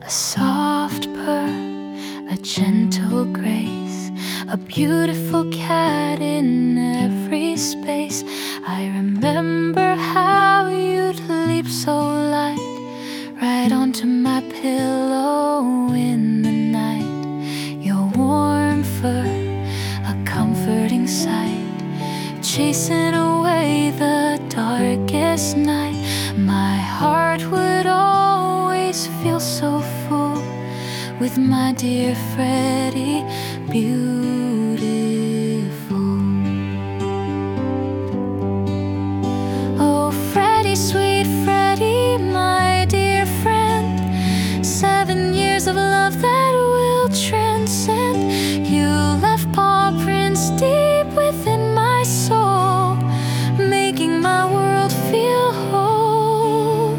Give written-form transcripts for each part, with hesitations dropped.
A soft purr, a gentle grace, a beautiful cat in every space. I remember how you'd leap so light right onto my pillow in the night. Your warm fur, a comforting sight, chasing away the darkest night. My heart would always feel so full with my dear Freddie, beautiful. Oh, Freddie, sweet Freddie, my dear friend, 7 years of love that will transcend. You left paw prints deep within my soul, making my world feel whole.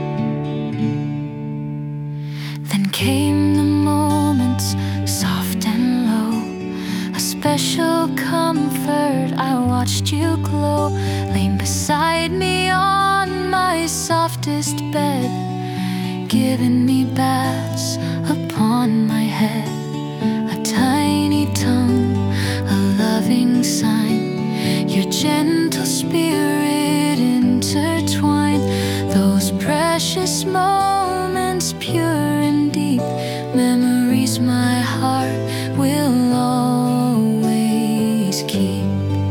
Then came the moments, soft and low, a special comfort. I watched you glow, laying beside me on my softest bed, giving me baths upon my head. A tiny tongue, a loving sign, your gentle spirit intertwined. Those precious moments, pure and deep, memories my heart will always keep.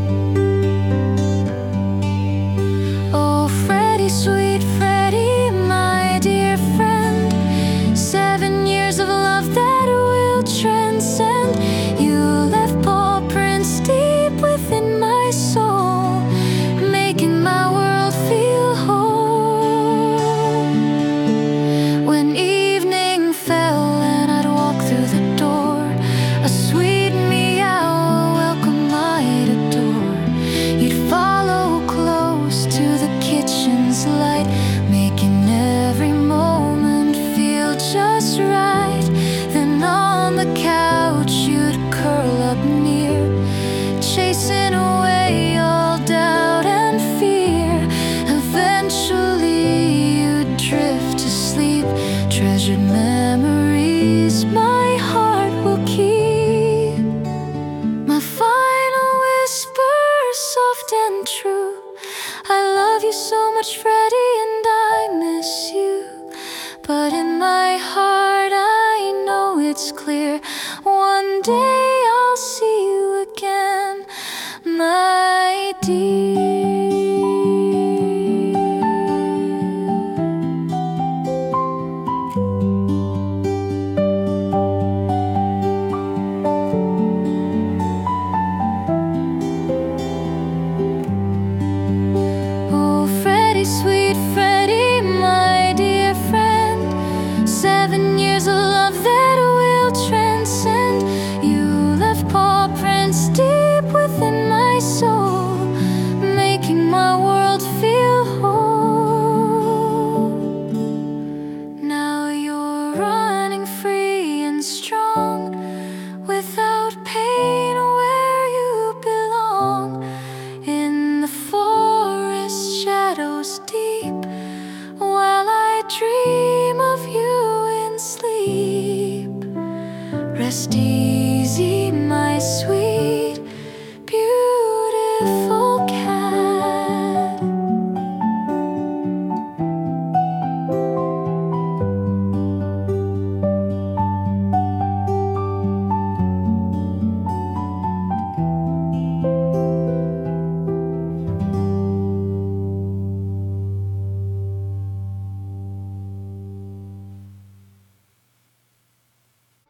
Oh, Freddie, sweet Freddie, my dear friend, 7 years of love that will transcend. You left paw prints deep within my soul, making my world feel whole. When evening fell and I'd walk through the door, a sweet meow, a welcome I'd adore. You'd follow close to the kitchen's light, making every moment feel just right. Then on the couch you'd curl up near, chasing away all doubt and fear. Eventually you'd drift to sleep, treasured memories my heart will keep. My final whisper, soft and true, I love you so much, Freddie, and I miss you. But in my heart I know it's clear, one day I'll see you again, my dear. Oh, Freddie, sweet Freddie, my dear friend, 7 years of love that will transcend. You left paw prints deep within my soul, making my world feel whole. Now you're running free and strong, without pain, where you belong. In the forest shadows deep, while I dream of you in sleep, resting